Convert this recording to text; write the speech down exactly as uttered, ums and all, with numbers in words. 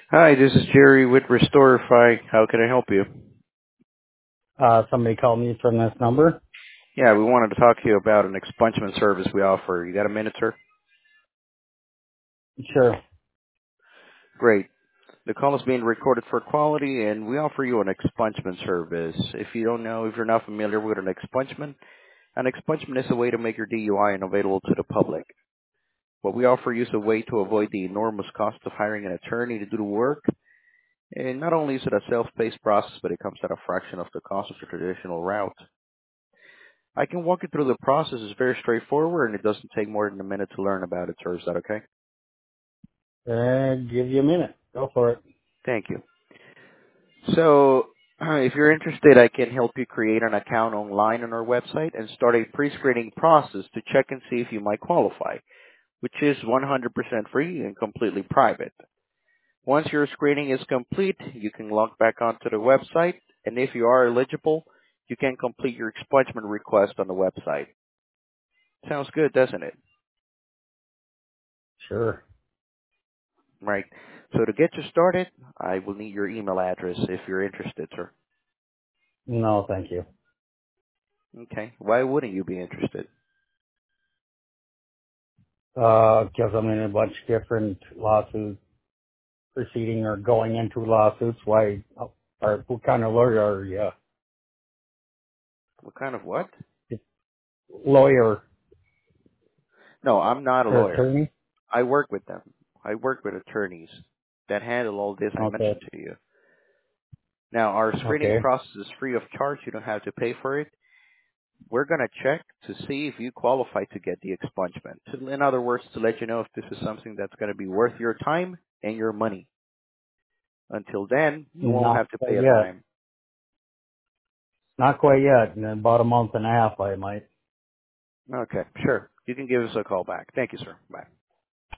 Hi, this is Jerry with Restorify. How can I help you? Uh, somebody called me from this number. Yeah, we wanted to talk to you about an expungement service we offer. You got a minute, sir? Sure. Great. The call is being recorded for quality, and we offer you an expungement service. If you don't know, if you're not familiar with an expungement, an expungement is a way to make your D U I unavailable to the public. What we offer you is a way to avoid the enormous cost of hiring an attorney to do the work. And not only is it a self-paced process, but it comes at a fraction of the cost of the traditional route. I can walk you through the process. It's very straightforward, and it doesn't take more than a minute to learn about it, sir. Is that okay? Uh, give you a minute. Go for it. Thank you. So, uh, if you're interested, I can help you create an account online on our website and start a pre-screening process to check and see if you might qualify, which is one hundred percent free and completely private. Once your screening is complete, you can log back onto the website, and if you are eligible, you can complete your expungement request on the website. Sounds good, doesn't it? Sure. Right. So to get you started, I will need your email address if you're interested, sir. No, thank you. Okay. Why wouldn't you be interested? Uh, cause I'm in a bunch of different lawsuits proceeding or going into lawsuits. Why, or what kind of lawyer are you? What kind of what? Lawyer No, I'm not a or lawyer. attorney? I work with them. I work with attorneys that handle all this I Okay. mentioned to you. Now, our screening Okay. process is free of charge. You don't have to pay for it. We're going to check to see if you qualify to get the expungement. To- In other words, to let you know if this is something that's going to be worth your time and your money. Until then, you won't Not have to pay quite a yet. dime. Not quite yet. In about a month and a half, I might. Okay, sure. You can give us a call back. Thank you, sir. Bye.